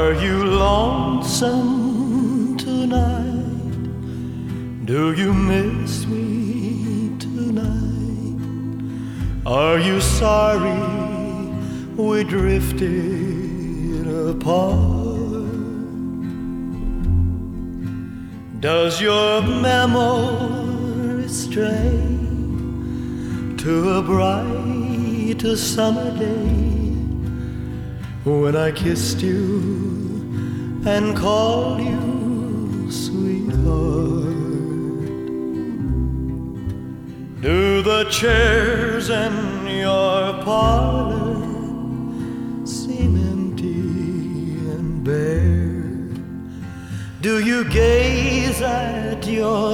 Are you lonesome tonight? Do you miss me tonight? Are you sorry we drifted apart? Does your memory stray to a bright summer day when I kissed you and called you sweetheart? Do the chairs in your parlor seem empty and bare? Do you gaze at your